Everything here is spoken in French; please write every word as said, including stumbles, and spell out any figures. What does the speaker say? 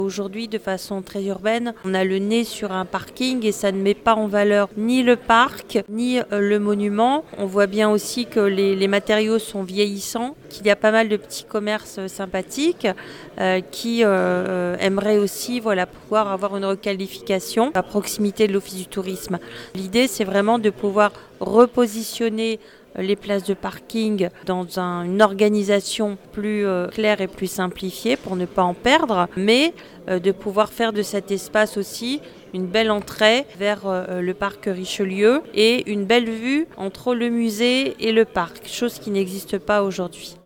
Aujourd'hui, de façon très urbaine, on a le nez sur un parking et ça ne met pas en valeur ni le parc, ni euh, le monument. On voit bien aussi que les, les matériaux sont vieillissants, qu'il y a pas mal de petits commerces euh, sympathiques euh, qui euh, aimeraient aussi voilà, pouvoir avoir une requalification à proximité de l'Office du tourisme. L'idée, c'est vraiment de pouvoir repositionner les places de parking dans un- une organisation plus euh, claire et plus simplifiée pour ne pas en perdre, mais euh, de pouvoir faire de cet espace aussi une belle entrée vers euh, le parc Richelieu et une belle vue entre le musée et le parc, chose qui n'existe pas aujourd'hui.